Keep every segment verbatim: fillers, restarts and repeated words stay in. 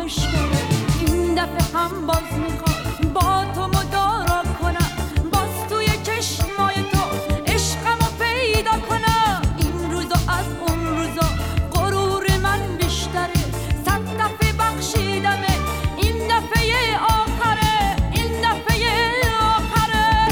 مشکله. این دفعه هم باز میخوام با تو مدارا کنم، باز توی چشمای تو عشقمو پیدا کنم. این روزا از اون روزا غرور من بیشتره، صد دفعه بخشیدمه، این دفعه آخره، این دفعه آخره.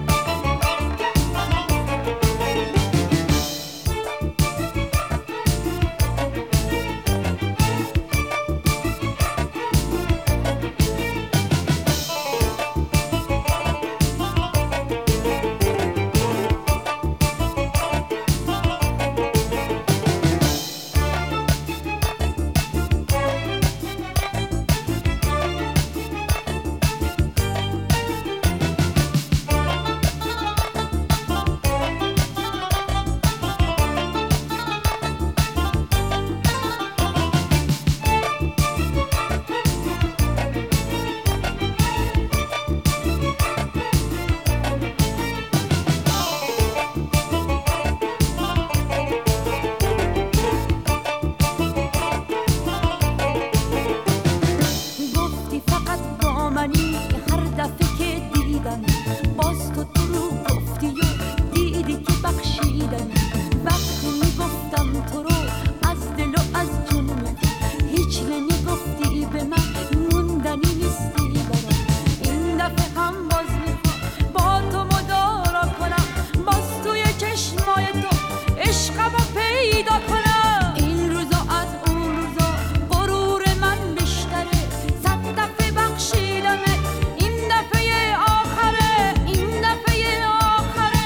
باز تو دروغ گفتی و دیدی که بخشیدنی. وقتی میگفتم تو رو از دل و از جون میدم، هیچ نمیگفتی به من، موندنی نیستی برام. این دفعه هم باز میخوام با تو مدارا کنم، باز توی چشمای تو عشقمو پیدا کنم. این روزا از اون روزا غرور من بیشتره، صد دفعه بخشیدمه، این دفعه آخره، این دفعه آخره.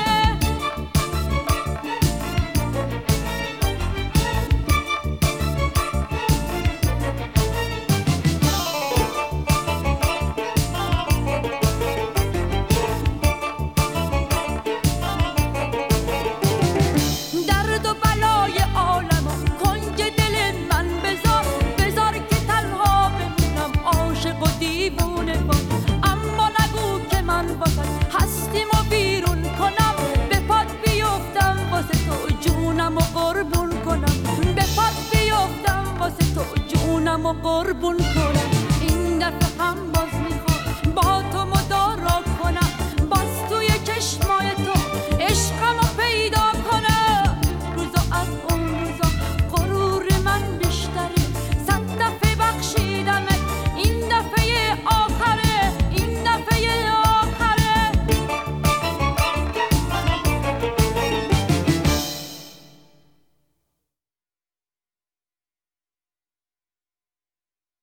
درد و بلای عالمو کنج دل من بذار، بذار که تنها بمونم عاشق و دیوونه باز. اما نگو که من واسه هستیمو بیرون کنم، به پات بیفتم واسه تو جونمو قربون کنم، به پات بیفتم واسه تو جونمو قربون کنم. این دفعه هم باز